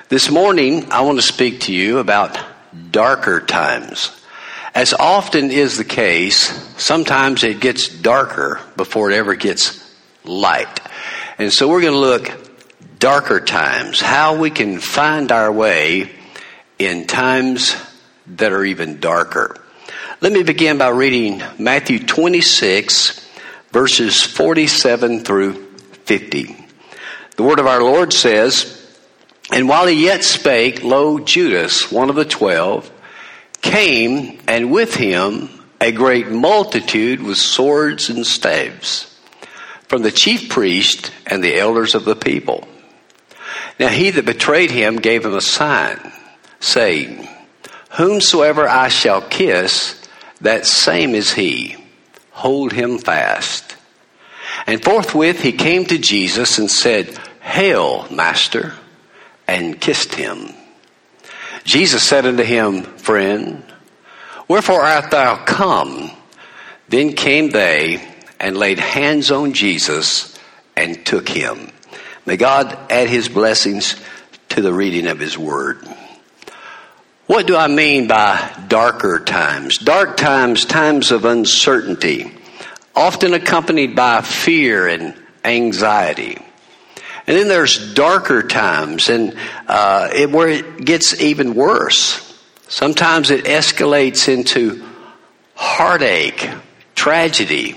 This morning, I want to speak to you about darker times. As often is the case, sometimes it gets darker before it ever gets light. And so we're going to look darker times, how we can find our way in times that are even darker. Let me begin by reading Matthew 26, verses 47 through 50. The word of our Lord says, "And while he yet spake, lo, Judas, one of the 12, came, and with him a great multitude with swords and staves, from the chief priest and the elders of the people. Now he that betrayed him gave him a sign, saying, Whomsoever I shall kiss, that same is he. Hold him fast. And forthwith he came to Jesus and said, Hail, Master, and kissed him. Jesus said unto him, Friend, wherefore art thou come? Then came they and laid hands on Jesus and took him." May God add his blessings to the reading of his word. What do I mean by darker times? Dark times, times of uncertainty, often accompanied by fear and anxiety. And then there's darker times, and where it gets even worse. Sometimes it escalates into heartache, tragedy,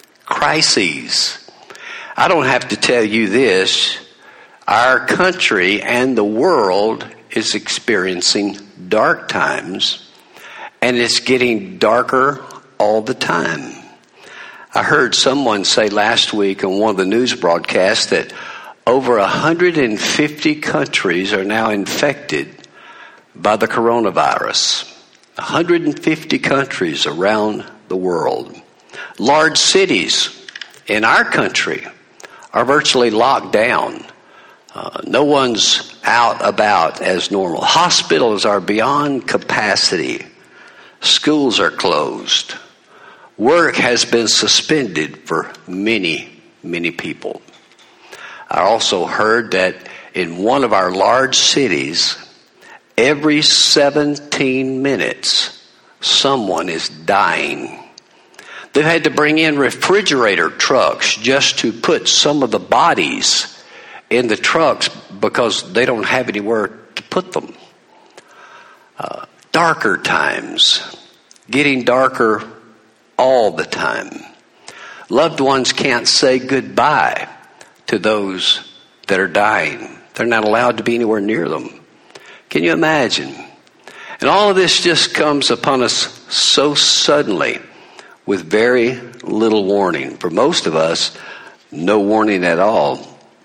crises. I don't have to tell you this. Our country and the world is experiencing dark times, and it's getting darker all the time. I heard someone say last week on one of the news broadcasts that over 150 countries are now infected by the coronavirus. 150 countries around the world. Large cities in our country are virtually locked down. No one's out about as normal. Hospitals are beyond capacity. Schools are closed. Work has been suspended for many, many people. I also heard that in one of our large cities, every 17 minutes, someone is dying. They've had to bring in refrigerator trucks just to put some of the bodies in the trucks because they don't have anywhere to put them. Darker times, getting darker all the time. Loved ones can't say goodbye to those that are dying. They're not allowed to be anywhere near them. Can you imagine? And all of this just comes upon us so suddenly with very little warning. For most of us, no warning at all.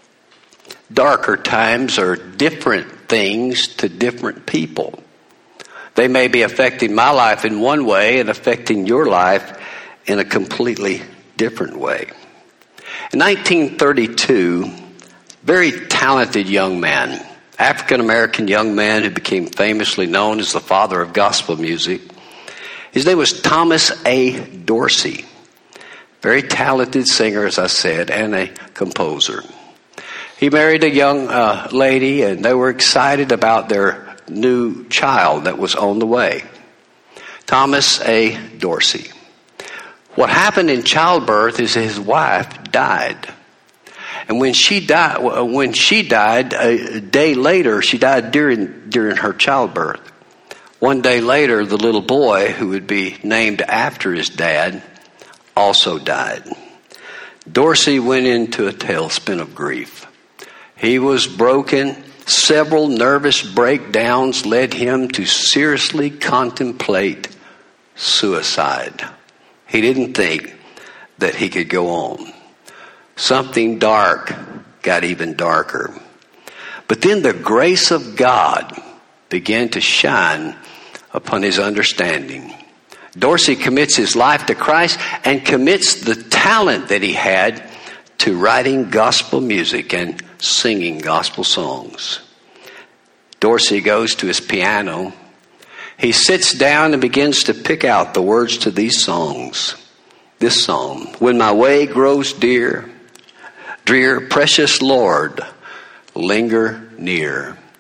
Darker times are different things to different people. They may be affecting my life in one way and affecting your life in a completely different way. In 1932, very talented young man, African-American young man who became famously known as the father of gospel music. His name was Thomas A. Dorsey. Very talented singer, as I said, and a composer. He married a young lady, and they were excited about their new child that was on the way. Thomas A. Dorsey. What happened in childbirth is his wife died. And when she died, a day later, she died during her childbirth. One day later, the little boy, who would be named after his dad, also died. Dorsey went into a tailspin of grief. He was broken. Several nervous breakdowns led him to seriously contemplate suicide. He didn't think that he could go on. Something dark got even darker. But then the grace of God began to shine upon his understanding. Dorsey commits his life to Christ and commits the talent that he had to writing gospel music and singing gospel songs. Dorsey goes to his piano. He sits down and begins to pick out the words to these songs. This song, "When my way grows dear, precious Lord, linger near.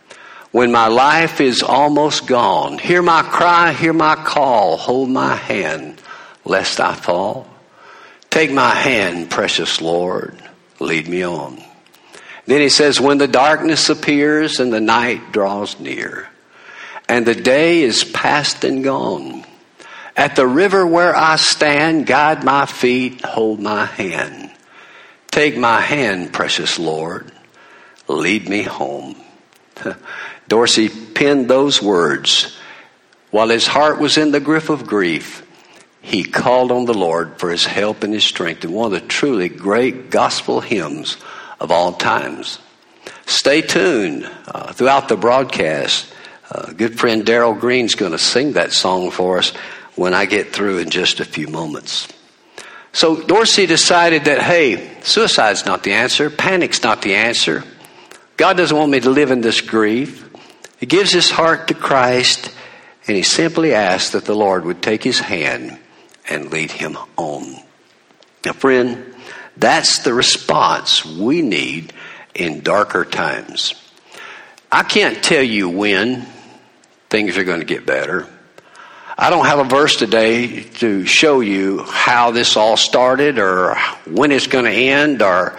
When my life is almost gone, hear my cry, hear my call, hold my hand, lest I fall. Take my hand, precious Lord, lead me on. Then he says, when the darkness appears and the night draws near, and the day is past and gone, at the river where I stand, guide my feet, hold my hand. Take my hand, precious Lord, lead me home. Dorsey penned those words while his heart was in the grip of grief. He called on the Lord for his help and his strength in one of the truly great gospel hymns of all times. Stay tuned throughout the broadcast. Good friend Darrell Green's going to sing that song for us when I get through in just a few moments. So Dorsey decided that, hey, suicide's not the answer. Panic's not the answer. God doesn't want me to live in this grief. He gives his heart to Christ, and he simply asks that the Lord would take his hand and lead him on. Now, friend, that's the response we need in darker times. I can't tell you when things are going to get better. I don't have a verse today to show you how this all started or when it's going to end or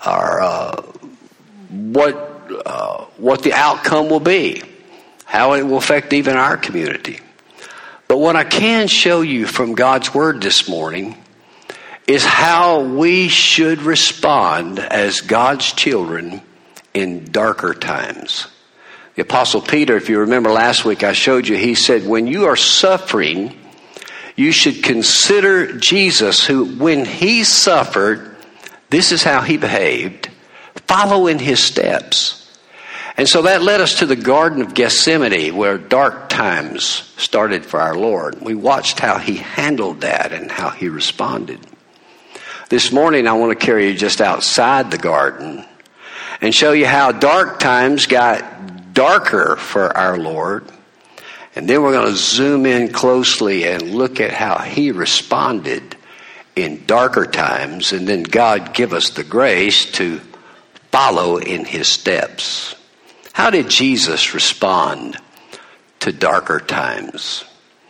what the outcome will be, how it will affect even our community. But what I can show you from God's Word this morning is how we should respond as God's children in darker times. The Apostle Peter, if you remember last week, I showed you, he said, when you are suffering, you should consider Jesus, who, when he suffered, this is how he behaved. Follow in his steps. And so that led us to the Garden of Gethsemane, where dark times started for our Lord. We watched how he handled that and how he responded. This morning, I want to carry you just outside the garden and show you how dark times got darker for our Lord. And then we're going to zoom in closely and look at how he responded in darker times. And then God give us the grace to follow in his steps. How did Jesus respond to darker times?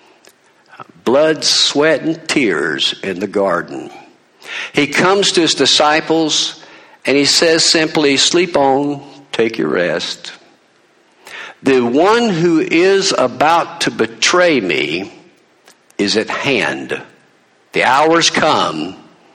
Blood, sweat, and tears in the garden. He comes to his disciples and he says simply, sleep on, take your rest. The one who is about to betray me is at hand. The hour's come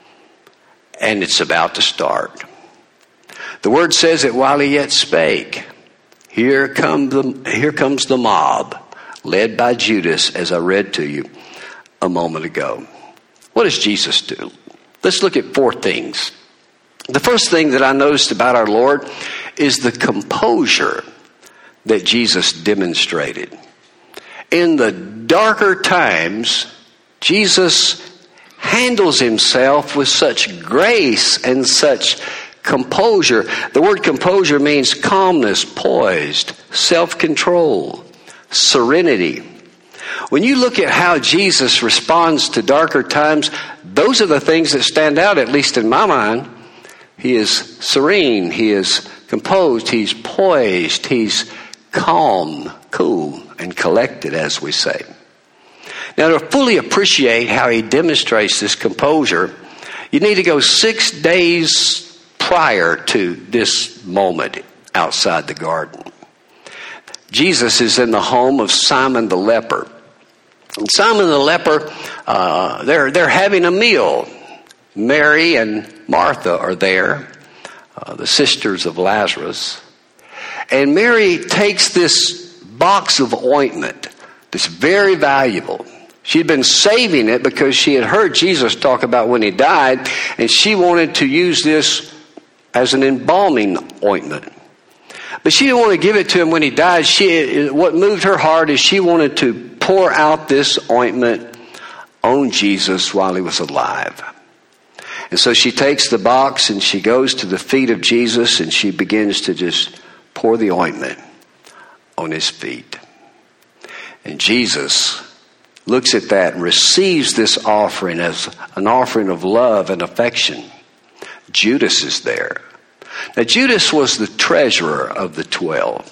and it's about to start. The word says that while he yet spake, here comes the mob, led by Judas, as I read to you a moment ago. What does Jesus do? Let's look at four things. The first thing that I noticed about our Lord is the composure that Jesus demonstrated. In the darker times, Jesus handles himself with such grace and such composure. The word composure means calmness, poised, self-control, serenity. When you look at how Jesus responds to darker times, those are the things that stand out, at least in my mind. He is serene, he is composed, he's poised, he's calm, cool, and collected, as we say. Now, to fully appreciate how he demonstrates this composure, you need to go 6 days prior to this moment outside the garden. Jesus is in the home of Simon the leper. And Simon the leper, they're having a meal. Mary and Martha are there, the sisters of Lazarus. And Mary takes this box of ointment that's very valuable. She'd been saving it because she had heard Jesus talk about when he died, and she wanted to use this as an embalming ointment. But she didn't want to give it to him when he died. What moved her heart is she wanted to pour out this ointment on Jesus while he was alive. And so she takes the box and she goes to the feet of Jesus and she begins to just pour the ointment on his feet. And Jesus looks at that and receives this offering as an offering of love and affection. Judas is there. Now, Judas was the treasurer of the 12.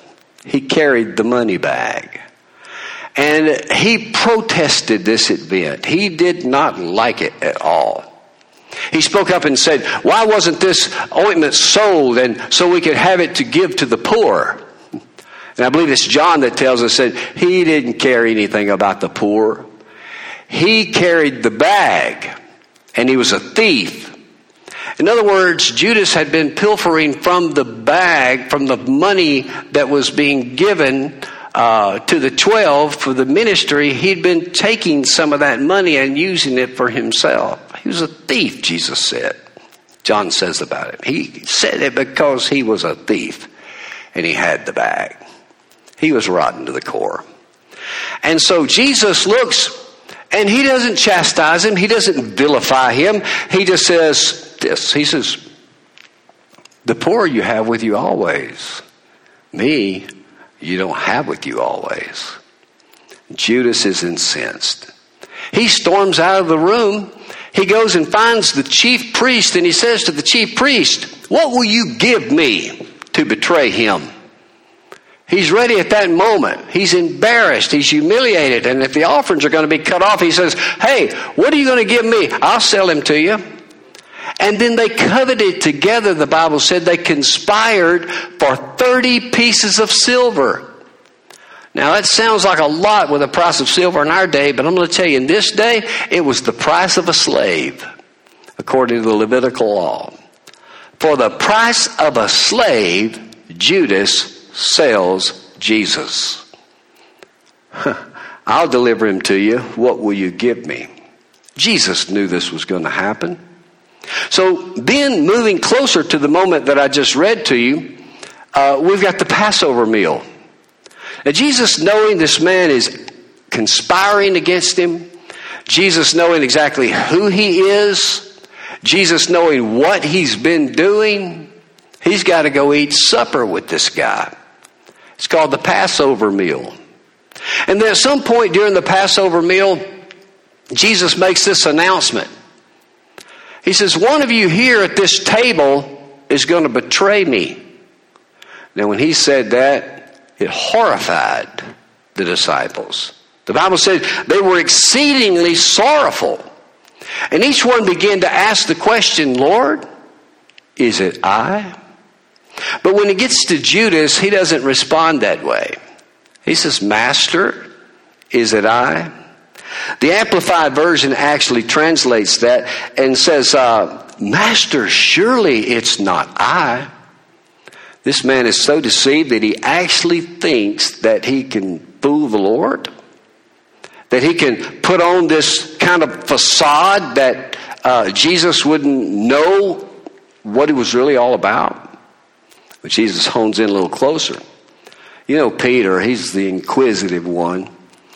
he carried the money bag. And he protested this event. He did not like it at all. He spoke up and said, why wasn't this ointment sold and so we could have it to give to the poor? And I believe it's John that tells us that he didn't care anything about the poor. He carried the bag, and he was a thief. In other words, Judas had been pilfering from the bag, from the money that was being given to the 12 for the ministry. He'd been taking some of that money and using it for himself. He was a thief, Jesus said. John says about him. He said it because he was a thief and he had the bag. He was rotten to the core. And so Jesus looks, and he doesn't chastise him. He doesn't vilify him. He just says this. He says, the poor you have with you always. Me, you don't have with you always. Judas is incensed. He storms out of the room. He goes and finds the chief priest, and he says to the chief priest, what will you give me to betray him? He's ready at that moment. He's embarrassed. He's humiliated. And if the offerings are going to be cut off, he says, hey, what are you going to give me? I'll sell him to you. And then they coveted together, the Bible said. They conspired for 30 pieces of silver. Now, that sounds like a lot with the price of silver in our day, but I'm going to tell you, in this day, it was the price of a slave, according to the Levitical law. For the price of a slave, Judas sells Jesus. I'll deliver him to you. What will you give me? Jesus knew this was going to happen. So then, moving closer to the moment that I just read to you, we've got the Passover meal. Now, Jesus, knowing this man is conspiring against him, Jesus knowing exactly who he is, Jesus knowing what he's been doing, he's got to go eat supper with this guy. It's called the Passover meal. And then at some point during the Passover meal, Jesus makes this announcement. He says, one of you here at this table is going to betray me. Now, when he said that, it horrified the disciples. The Bible said they were exceedingly sorrowful. And each one began to ask the question, Lord, is it I? But when it gets to Judas, he doesn't respond that way. He says, Master, is it I? The Amplified Version actually translates that and says, Master, surely it's not I. This man is so deceived that he actually thinks that he can fool the Lord, that he can put on this kind of facade that Jesus wouldn't know what it was really all about. But Jesus hones in a little closer. You know, Peter, he's the inquisitive one.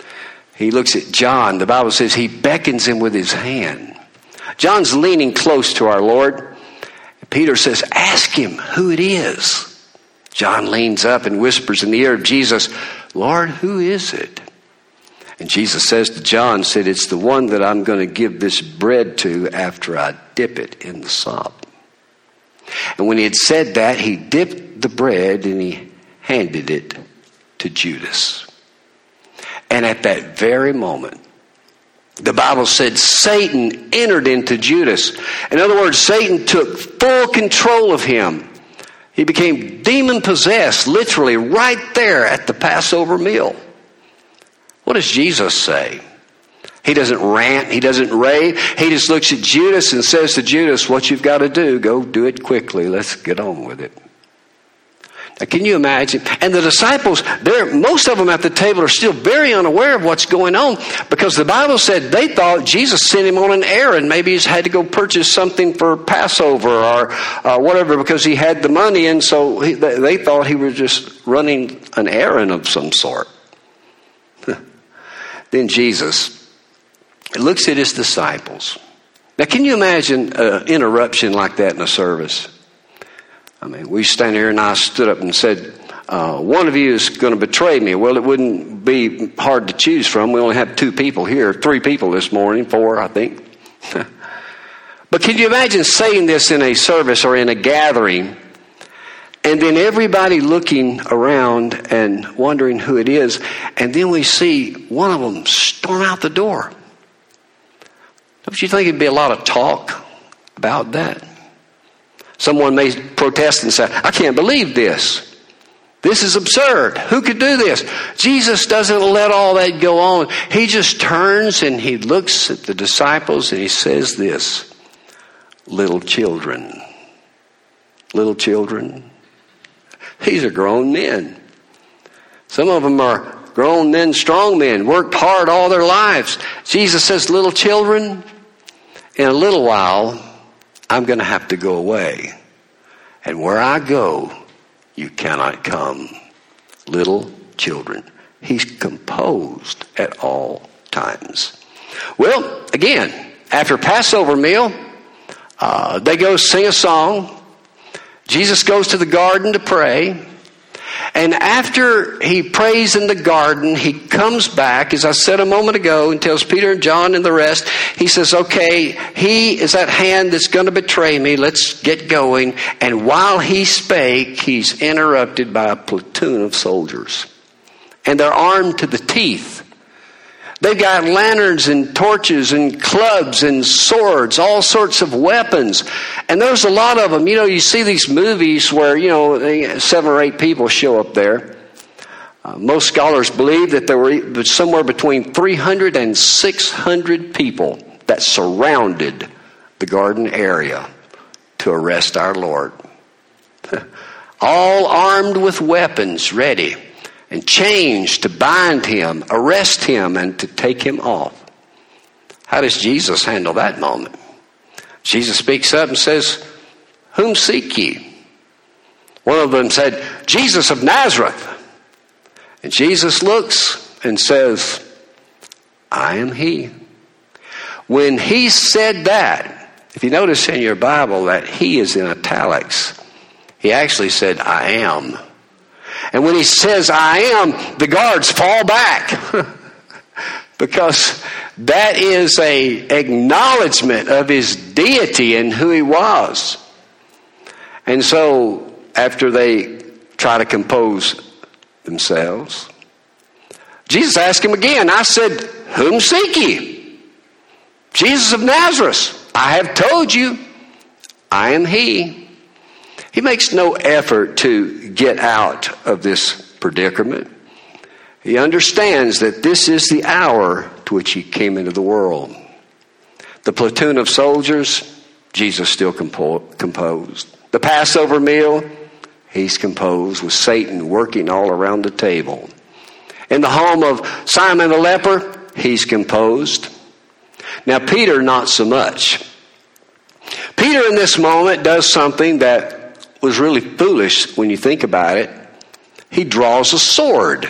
He looks at John. The Bible says he beckons him with his hand. John's leaning close to our Lord. Peter says, ask him who it is. John leans up and whispers in the ear of Jesus, Lord, who is it? And Jesus says to John, said, it's the one that I'm going to give this bread to after I dip it in the sop. And when he had said that, he dipped the bread and he handed it to Judas. And at that very moment, the Bible said Satan entered into Judas. In other words, Satan took full control of him. He became demon-possessed, literally right there at the Passover meal. What does Jesus say? He doesn't rant. He doesn't rave. He just looks at Judas and says to Judas, what you've got to do, go do it quickly. Let's get on with it. Now, can you imagine? And the disciples, most of them at the table are still very unaware of what's going on, because the Bible said they thought Jesus sent him on an errand. Maybe he's had to go purchase something for Passover or whatever, because he had the money, and so they thought he was just running an errand of some sort. Then Jesus looks at his disciples. Now, can you imagine an interruption like that in a service? I mean, we stand here and I stood up and said, one of you is going to betray me. Well, it wouldn't be hard to choose from. We only have 2 people here, 3 people this morning, 4, I think. But can you imagine saying this in a service or in a gathering And then everybody looking around and wondering who it is. And then we see one of them storm out the door. Don't you think it'd be a lot of talk about that? Someone may protest and say, I can't believe this. This is absurd. Who could do this? Jesus doesn't let all that go on. He just turns and he looks at the disciples and he says this, little children. Little children. These are grown men. Some of them are grown men, strong men, worked hard all their lives. Jesus says, little children, in a little while, I'm going to have to go away. And where I go, you cannot come. Little children. He's composed at all times. Well, again, after Passover meal, they go sing a song. Jesus goes to the garden to pray. And after he prays in the garden, he comes back, as I said a moment ago, and tells Peter and John and the rest, he says, okay, he is that hand that's going to betray me. Let's get going. And while he spake, he's interrupted by a platoon of soldiers. And they're armed to the teeth. They've got lanterns and torches and clubs and swords, all sorts of weapons. And there's a lot of them. You know, you see these movies where, 7 or 8 people show up there. Most scholars believe that there were somewhere between 300 and 600 people that surrounded the garden area to arrest our Lord. All armed with weapons, ready. And chains to bind him, arrest him, and to take him off. How does Jesus handle that moment? Jesus speaks up and says, whom seek ye? One of them said, Jesus of Nazareth. And Jesus looks and says, I am he. When he said that, if you notice in your Bible that he is in italics, he actually said, I am. And when he says, I am, the guards fall back. Because that is an acknowledgement of his deity and who he was. And so, after they try to compose themselves, Jesus asked him again. I said, whom seek ye? Jesus of Nazareth. I have told you, I am he. He makes no effort to get out of this predicament. He understands that this is the hour to which he came into the world. The platoon of soldiers, Jesus still composed. The Passover meal, he's composed with Satan working all around the table. In the home of Simon the leper, he's composed. Now Peter, not so much. Peter in this moment does something that was really foolish when you think about it. He draws a sword.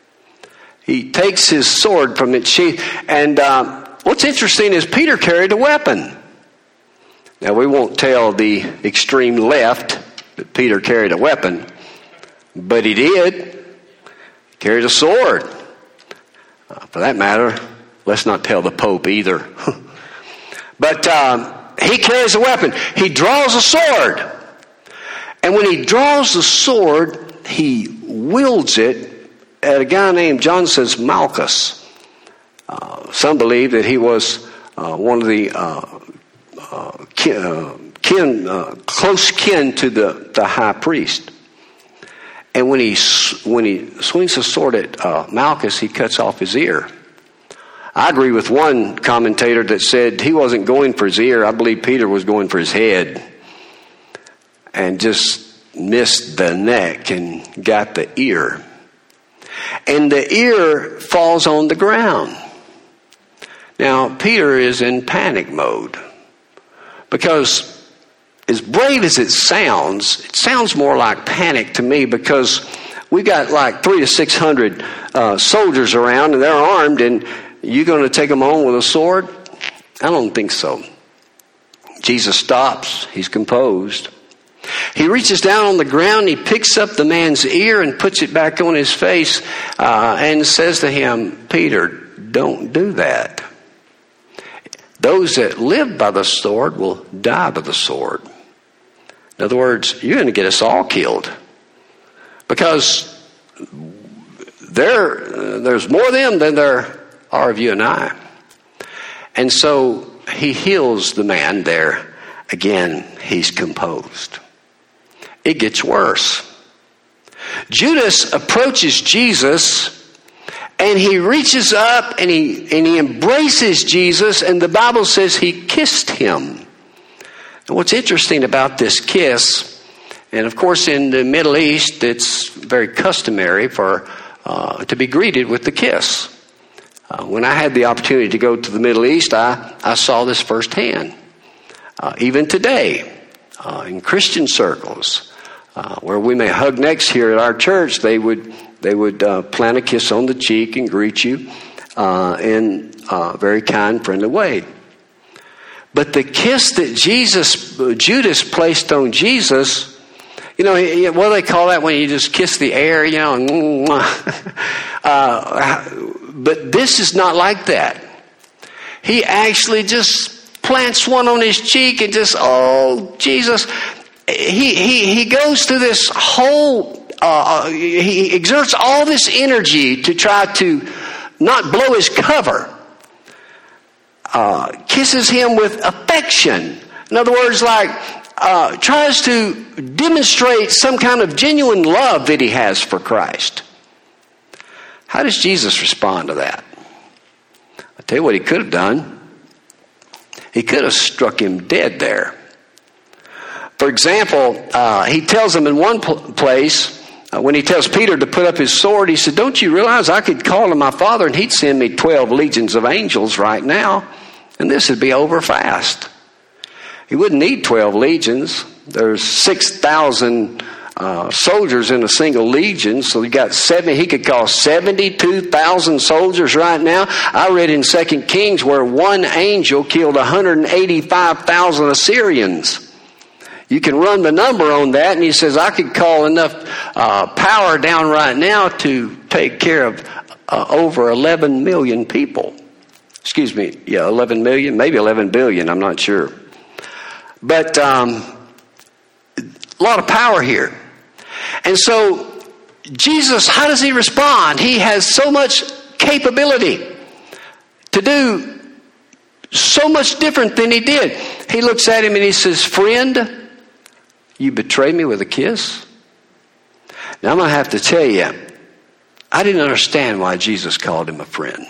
He takes his sword from its sheath. And what's interesting is Peter carried a weapon. Now we won't tell the extreme left that Peter carried a weapon, but he did. He carried a sword. For that matter, let's not tell the Pope either. But he carries a weapon. He draws a sword. And when he draws the sword, he wields it at a guy named, John says, Malchus. Some believe that he was one of the close kin to the high priest. And when he swings the sword at Malchus, he cuts off his ear. I agree with one commentator that said he wasn't going for his ear. I believe Peter was going for his head. And just missed the neck and got the ear. And the ear falls on the ground. Now, Peter is in panic mode. Because as brave as it sounds more like panic to me, because we've got like 300 to 600 soldiers around and they're armed, and you're going to take them on with a sword? I don't think so. Jesus stops. He's composed. He reaches down on the ground, he picks up the man's ear and puts it back on his face and says to him, Peter, don't do that. Those that live by the sword will die by the sword. In other words, you're going to get us all killed. Because there's more of them than there are of you and I. And so he heals the man there. Again, he's composed. It gets worse. Judas approaches Jesus, and he reaches up and he embraces Jesus, and the Bible says he kissed him. And what's interesting about this kiss, and of course in the Middle East it's very customary for to be greeted with the kiss. When I had the opportunity to go to the Middle East, I saw this firsthand. Even today, in Christian circles, where we may hug necks here at our church, they would plant a kiss on the cheek and greet you in a very kind, friendly way. But the kiss that Judas placed on Jesus, what do they call that when you just kiss the air, but this is not like that. He actually just plants one on his cheek and just, oh, Jesus. He goes through this whole, he exerts all this energy to try to not blow his cover. Kisses him with affection. In other words, tries to demonstrate some kind of genuine love that he has for Christ. How does Jesus respond to that? I'll tell you what he could have done. He could have struck him dead there. For example, he tells him in one place, when he tells Peter to put up his sword, he said, don't you realize I could call to my Father and he'd send me 12 legions of angels right now, and this would be over fast. He wouldn't need 12 legions. There's 6,000 soldiers in a single legion, so he could call 72,000 soldiers right now. I read in 2 Kings where one angel killed 185,000 Assyrians. You can run the number on that, and he says, I could call enough power down right now to take care of over 11 million people. 11 million, maybe 11 billion, I'm not sure. But a lot of power here. And so Jesus, how does he respond? He has so much capability to do so much different than he did. He looks at him and he says, friend, you betrayed me with a kiss? Now I'm going to have to tell you, I didn't understand why Jesus called him a friend.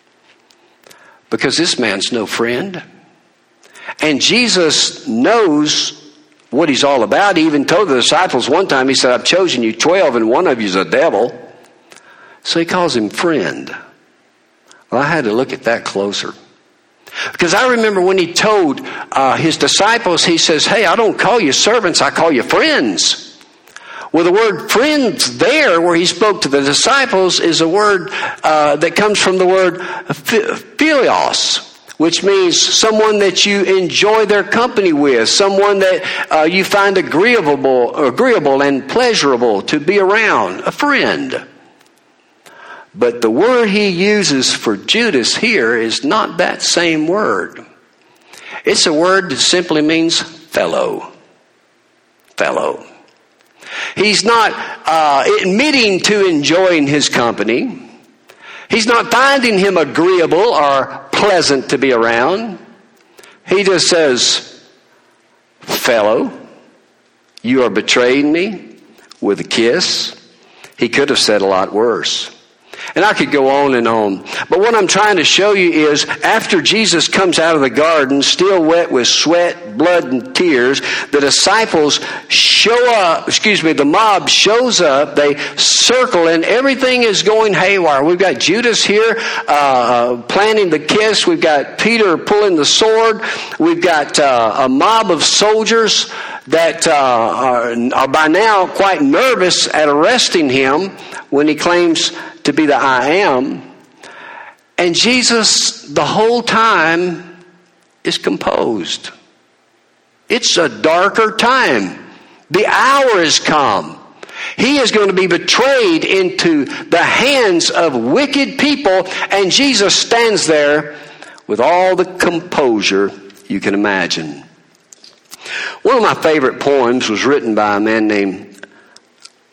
Because this man's no friend. And Jesus knows what he's all about. He even told the disciples one time, he said, I've chosen you 12 and one of you's a devil. So he calls him friend. Well, I had to look at that closer. Because I remember when he told his disciples, he says, hey, I don't call you servants, I call you friends. Well, the word friends there, where he spoke to the disciples, is a word that comes from the word philios, which means someone that you enjoy their company with, someone that you find agreeable and pleasurable to be around, a friend. But the word he uses for Judas here is not that same word. It's a word that simply means fellow. Fellow. He's not admitting to enjoying his company. He's not finding him agreeable or pleasant to be around. He just says, fellow, you are betraying me with a kiss. He could have said a lot worse. And I could go on and on. But what I'm trying to show you is after Jesus comes out of the garden, still wet with sweat, blood, and tears, the disciples the mob shows up, they circle, and everything is going haywire. We've got Judas here planning the kiss. We've got Peter pulling the sword. We've got a mob of soldiers that are by now quite nervous at arresting him when he claims to be the I am. And Jesus, the whole time, is composed. It's a darker time. The hour has come. He is going to be betrayed into the hands of wicked people, and Jesus stands there with all the composure you can imagine. One of my favorite poems was written by a man named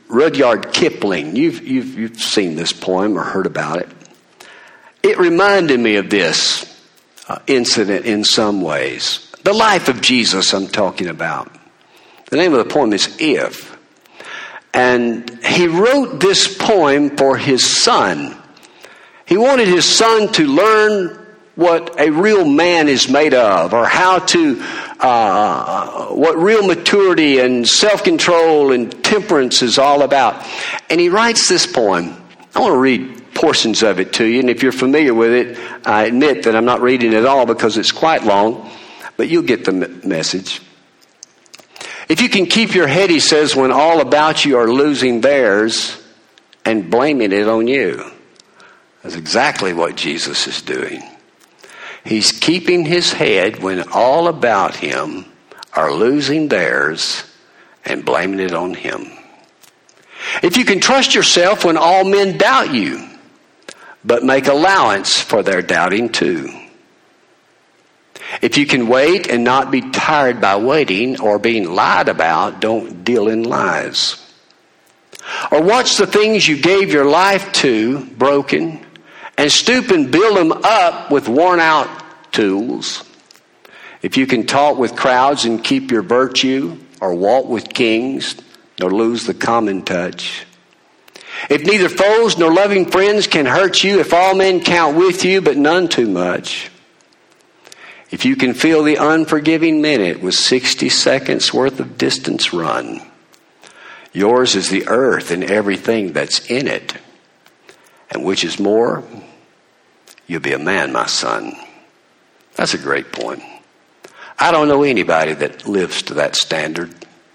Rudyard Kipling. You've seen this poem or heard about it. It reminded me of this incident in some ways. The life of Jesus I'm talking about. The name of the poem is If. And he wrote this poem for his son. He wanted his son to learn what a real man is made of, or how to, what real maturity and self-control and temperance is all about. And he writes this poem. I want to read portions of it to you, and if you're familiar with it, I admit that I'm not reading it all because it's quite long, but you'll get the message. If you can keep your head, he says, when all about you are losing theirs and blaming it on you. That's exactly what Jesus is doing. He's keeping his head when all about him are losing theirs and blaming it on him. If you can trust yourself when all men doubt you, but make allowance for their doubting too. If you can wait and not be tired by waiting or being lied about, don't deal in lies. Or watch the things you gave your life to broken and stoop and build them up with worn out tools. If you can talk with crowds and keep your virtue, or walk with kings, nor lose the common touch. If neither foes nor loving friends can hurt you, if all men count with you but none too much. If you can feel the unforgiving minute with 60 seconds worth of distance run. Yours is the earth and everything that's in it. And which is more, you'll be a man, my son. That's a great poem. I don't know anybody that lives to that standard.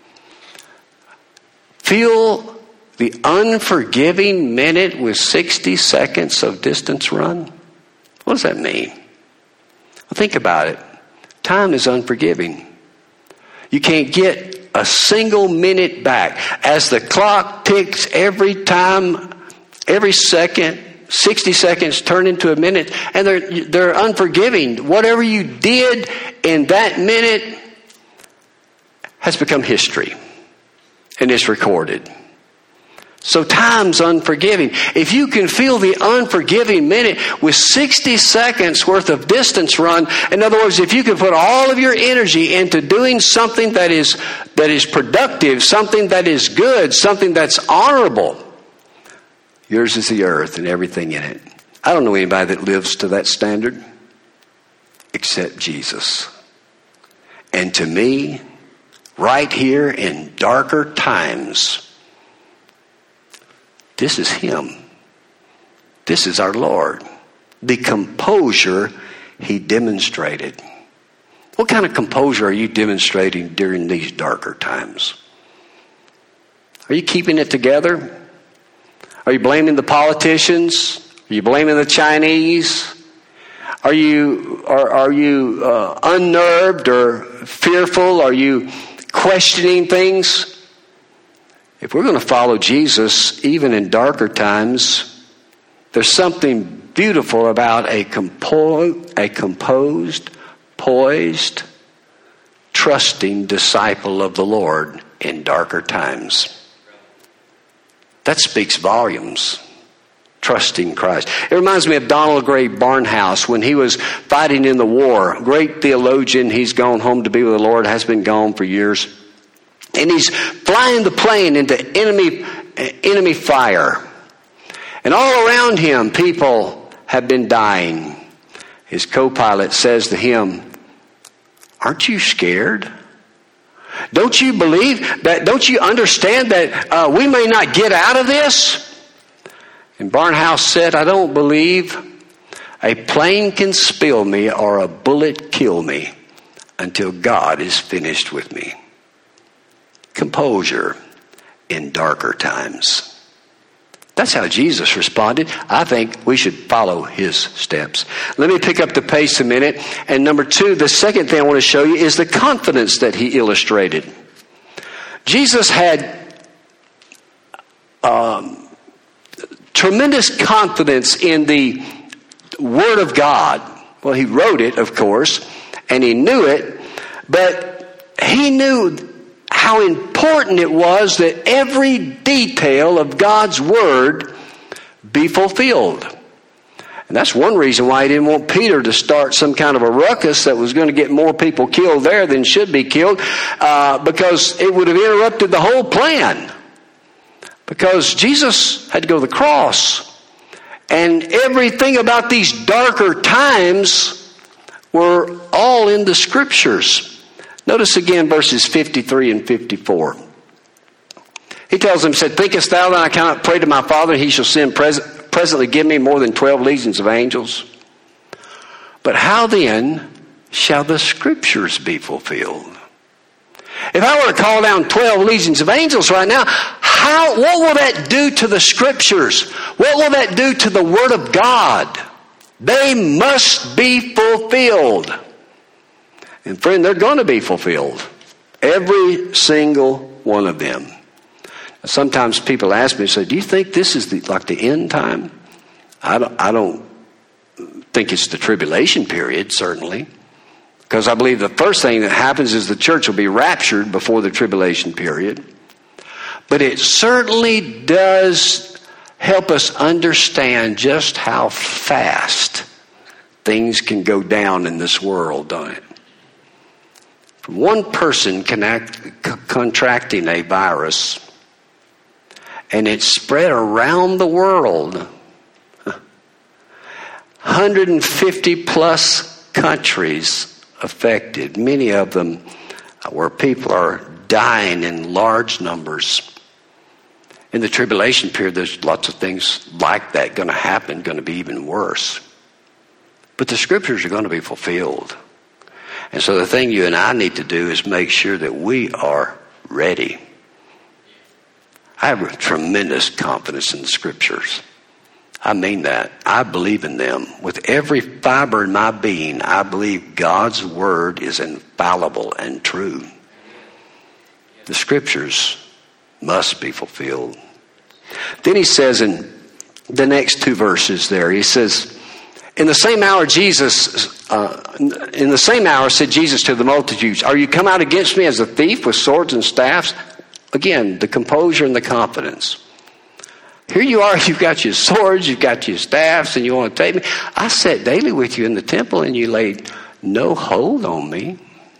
Feel the unforgiving minute with 60 seconds of distance run? What does that mean? Well, think about it. Time is unforgiving. You can't get a single minute back. As the clock ticks every time, every second, 60 seconds turn into a minute, and they're unforgiving. Whatever you did in that minute has become history, and it's recorded. So time's unforgiving. If you can feel the unforgiving minute with 60 seconds worth of distance run, in other words, if you can put all of your energy into doing something that is productive, something that is good, something that's honorable, yours is the earth and everything in it. I don't know anybody that lives to that standard except Jesus. And to me, right here in darker times, this is him. This is our Lord. The composure he demonstrated. What kind of composure are you demonstrating during these darker times? Are you keeping it together? Are you blaming the politicians? Are you blaming the Chinese? Are you unnerved or fearful? Are you questioning things? If we're going to follow Jesus, even in darker times, there's something beautiful about a composed, poised, trusting disciple of the Lord in darker times. That speaks volumes. Trusting Christ. It reminds me of Donald Gray Barnhouse when he was fighting in the war. Great theologian. He's gone home to be with the Lord. Has been gone for years. And he's flying the plane into enemy fire. And all around him, people have been dying. His co-pilot says to him, "Aren't you scared? Don't you believe that? Don't you understand that we may not get out of this?" And Barnhouse said, "I don't believe a plane can spill me or a bullet kill me until God is finished with me." Composure in darker times. That's how Jesus responded. I think we should follow his steps. Let me pick up the pace a minute. And number two, the second thing I want to show you is the confidence that he illustrated. Jesus had tremendous confidence in the Word of God. Well, he wrote it, of course, and he knew it, but he knew how important important it was that every detail of God's Word be fulfilled. And that's one reason why he didn't want Peter to start some kind of a ruckus that was going to get more people killed there than should be killed, because it would have interrupted the whole plan. Because Jesus had to go to the cross. And everything about these darker times were all in the Scriptures. Notice again verses 53 and 54. He tells them, said, thinkest thou that I cannot pray to my Father, and he shall send presently give me more than 12 legions of angels? But how then shall the Scriptures be fulfilled? If I were to call down 12 legions of angels right now, what will that do to the Scriptures? What will that do to the Word of God? They must be fulfilled. And friend, they're going to be fulfilled. Every single one of them. Sometimes people ask me, say, do you think this is like the end time? I don't think it's the tribulation period, certainly. Because I believe the first thing that happens is the church will be raptured before the tribulation period. But it certainly does help us understand just how fast things can go down in this world, don't it? From one person contracting a virus, and it spread around the world, 150 plus countries affected, many of them where people are dying in large numbers. In the tribulation period, there's lots of things like that going to happen, going to be even worse. But the Scriptures are going to be fulfilled. And so the thing you and I need to do is make sure that we are ready. I have a tremendous confidence in the Scriptures. I mean that. I believe in them. With every fiber in my being, I believe God's Word is infallible and true. The Scriptures must be fulfilled. Then he says in the next two verses there, he says, in the same hour said Jesus to the multitudes, are you come out against me as a thief with swords and staffs? Again, the composure and the confidence. Here you are, you've got your swords, you've got your staffs, and you want to take me. I sat daily with you in the temple, and you laid no hold on me.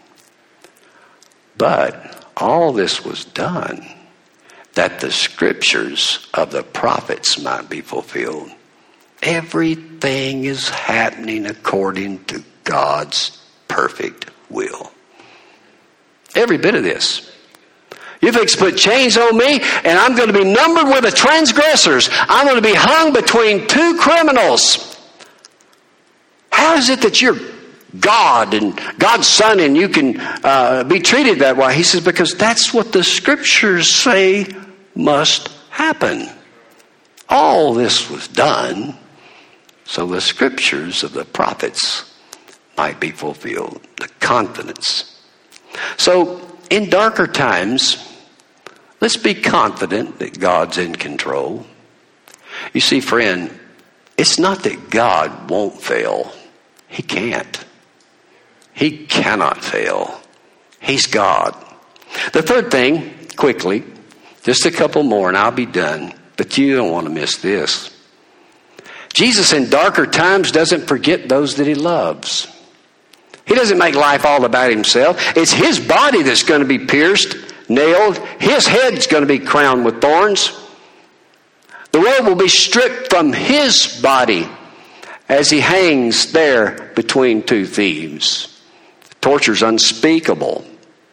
But all this was done that the Scriptures of the prophets might be fulfilled. Everything is happening according to God's perfect will. Every bit of this. You fix to put chains on me, and I'm going to be numbered with the transgressors. I'm going to be hung between two criminals. How is it that you're God and God's Son and you can be treated that way? He says, because that's what the Scriptures say must happen. All this was done so the Scriptures of the prophets might be fulfilled. The confidence. So in darker times, let's be confident that God's in control. You see, friend, it's not that God won't fail. He can't. He cannot fail. He's God. The third thing, quickly, just a couple more and I'll be done, but you don't want to miss this. Jesus in darker times doesn't forget those that he loves. He doesn't make life all about himself. It's his body that's going to be pierced, nailed. His head's going to be crowned with thorns. The robe will be stripped from his body as he hangs there between two thieves. The torture's unspeakable.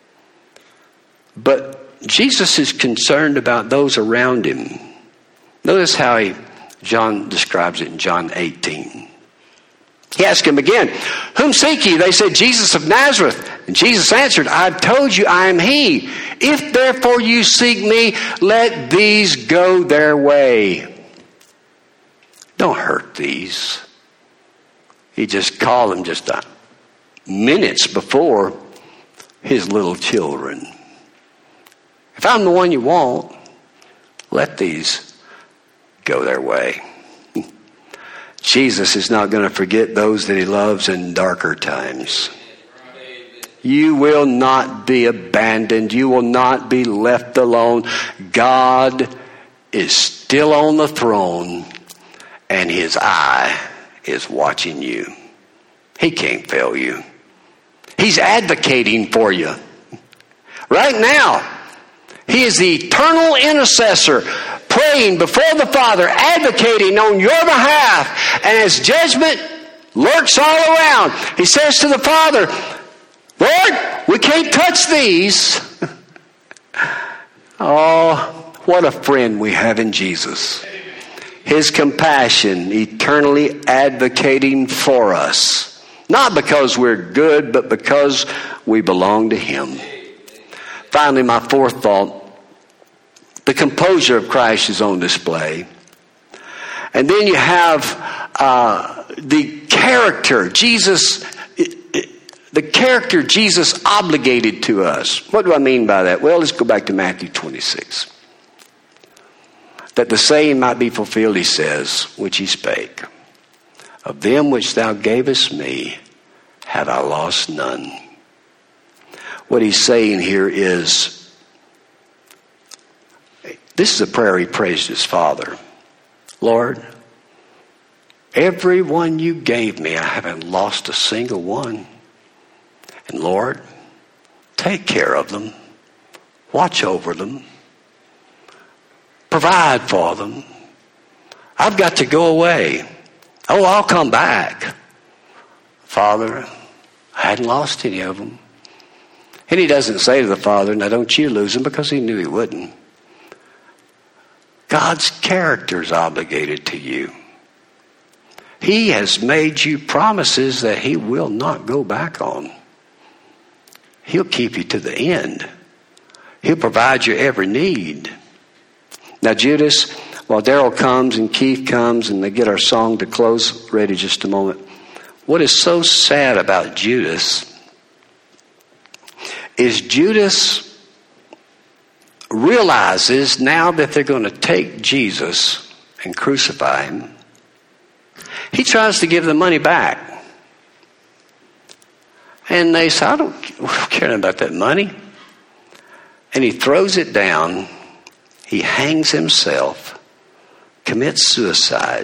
But Jesus is concerned about those around him. Notice how John describes it in John 18. He asked him again, whom seek ye? They said, Jesus of Nazareth. And Jesus answered, I've told you I am he. If therefore you seek me, let these go their way. Don't hurt these. He just called them just minutes before his little children. If I'm the one you want, let these go their way. Jesus is not going to forget those that he loves in darker times. You will not be abandoned. You will not be left alone. God is still on the throne, and his eye is watching you. He can't fail you. He's advocating for you. Right now, he is the eternal intercessor, praying before the Father, advocating on your behalf. And as judgment lurks all around, he says to the Father, Lord, we can't touch these. Oh, what a friend we have in Jesus. His compassion eternally advocating for us. Not because we're good, but because we belong to him. Finally, my fourth thought. The composure of Christ is on display. And then you have the character Jesus obligated to us. What do I mean by that? Well, let's go back to Matthew 26. That the saying might be fulfilled, he says, which he spake. Of them which thou gavest me, have I lost none. What he's saying here is, this is a prayer he prays to his Father. Lord, every one you gave me, I haven't lost a single one. And Lord, take care of them. Watch over them. Provide for them. I've got to go away. Oh, I'll come back. Father, I hadn't lost any of them. And he doesn't say to the Father, now don't you lose them, because he knew he wouldn't. God's character is obligated to you. He has made you promises that he will not go back on. He'll keep you to the end. He'll provide your every need. Now Judas, while Daryl comes and Keith comes and they get our song to close ready just a moment. What is so sad about Judas is Judas realizes now that they're going to take Jesus and crucify him. He tries to give the money back. And they say, I don't care about that money. And he throws it down. He hangs himself, commits suicide,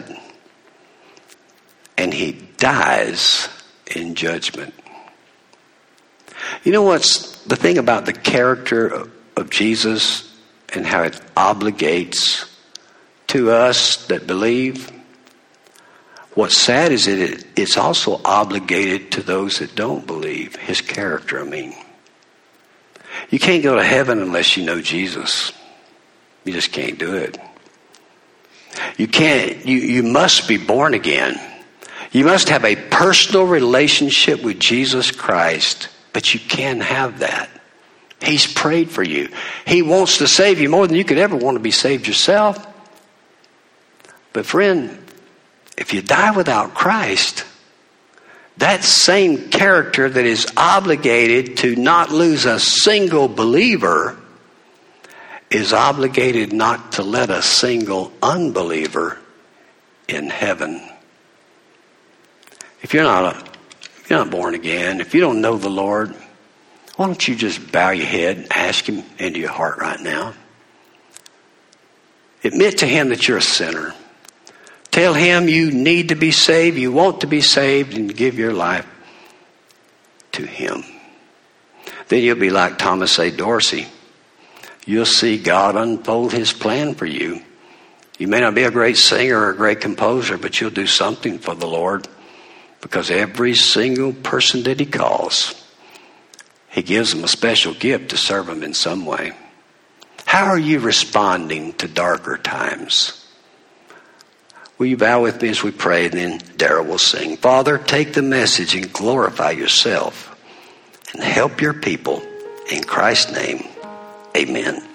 and he dies in judgment. You know what's the thing about the character of Jesus and how it obligates to us that believe? What's sad is that it's also obligated to those that don't believe. His character, I mean. You can't go to heaven unless you know Jesus. You just can't do it. You can't. You must be born again. You must have a personal relationship with Jesus Christ. But you can have that. He's prayed for you. He wants to save you more than you could ever want to be saved yourself. But friend, if you die without Christ, that same character that is obligated to not lose a single believer is obligated not to let a single unbeliever in heaven. If you're not born again, if you don't know the Lord, why don't you just bow your head and ask him into your heart right now? Admit to him that you're a sinner. Tell him you need to be saved, you want to be saved, and give your life to him. Then you'll be like Thomas A. Dorsey. You'll see God unfold his plan for you. You may not be a great singer or a great composer, but you'll do something for the Lord, because every single person that he calls, he gives them a special gift to serve them in some way. How are you responding to darker times? Will you bow with me as we pray, and then Daryl will sing. Father, take the message and glorify yourself and help your people. In Christ's name, amen.